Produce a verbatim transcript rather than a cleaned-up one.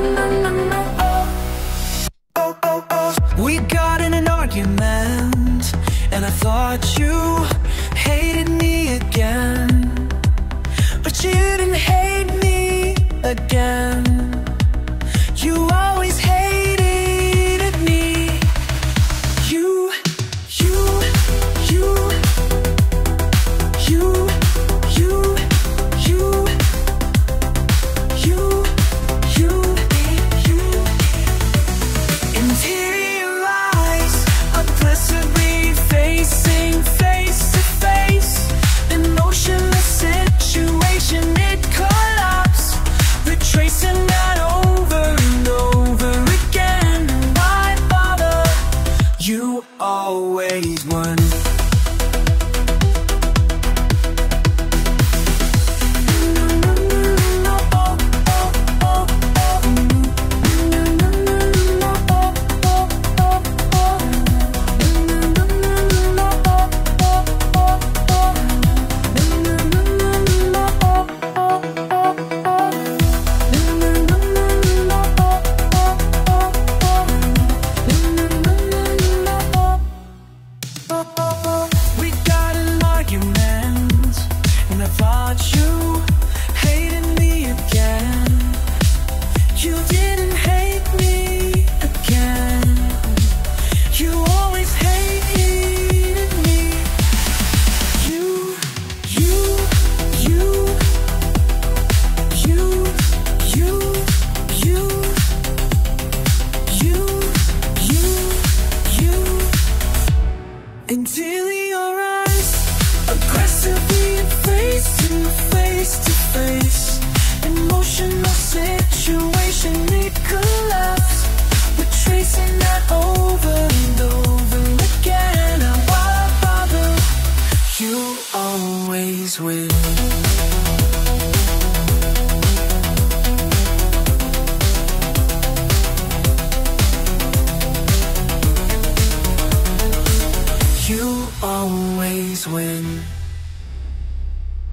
We got in an argument, and I thought you hated me again, but you didn't hate me again. You always hated me. You, you, you, you, you, you, you, you, you. Interior eyes, aggressively facing face to face. Emotionless situation, it collapsed. Retracing that over and over again. Why bother? You always won. We got an argument, and I thought you hated me again. You didn't hate me again. You always hated me. You, you, you, you, you, you, you, you, you. Interior eyes, aggressively face to face to face. Emotional situation, it collapsed. Retracing that over and over again. And why bother? You always win. You always win.